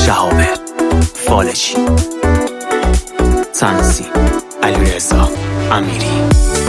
شهاب فالجی، تنزی علیرضا امیری،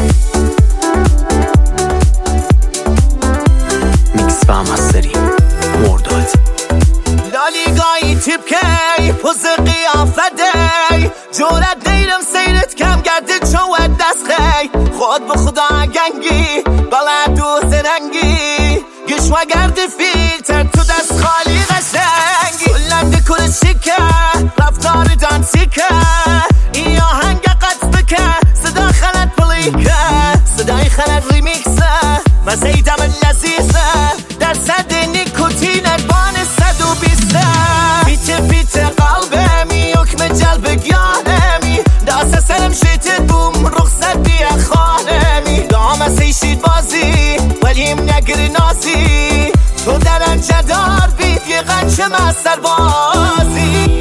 میکس و مستری مرداد. لالیگایی تیپ کی پوز قیافته جورت نیرم سیرت کم گرده چوت دست خی خود به خدا گنگی بلد و زرنگی گشوا گرده فیلتر تو دست خالی قشنگی کلم دکور شیکه رفتار دانسیکه این آهنگ قطع بکه صدا خلط بلیکه صدای خلط ریمیکسه مزیدم لذیذه در صد نیکوتینت بان 120 پیچه پیچه قلبمی حکم جلب گیانمی داسه سرم شیتت بوم رخصت بیا خانمی دام سیشید بازی ولیم نگری نازی تو در انجدار بید یه غنچه مستر بازی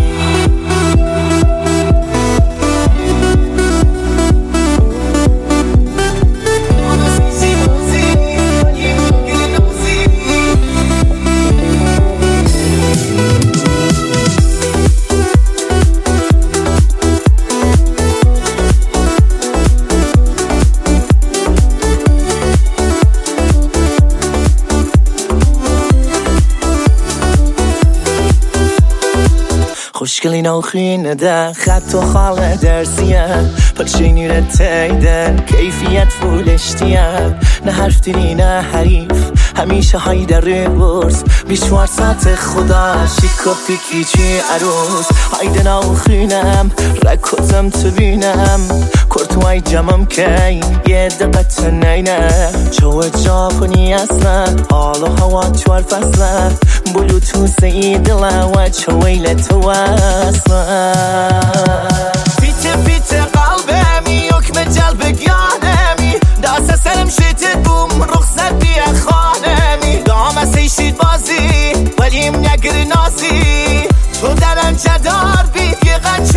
خوشگلی نوخینه ده خط و خال درسیه پرچینی رتیده کیفیت فولشتیه نه حرف دیری نه حریف همیشه های در ریورس بیشوار ساعت خدا شیک و پیکی چی عروس هایده نوخینم رکوزم تو بینم کرتوهای جمعم که یه دقت نینه چوه جاپنی اصلا حال و هوا چوار فصله بلوتوس ای دله و چویل تو اصلا پیچه پیچه قلبمی حکم جلب گیانمی داسه سرم شیتت بوم رخصت بیا خانمی دام سیشید بازی ولیم نگری نازی تو در انجدار بید یه غنچ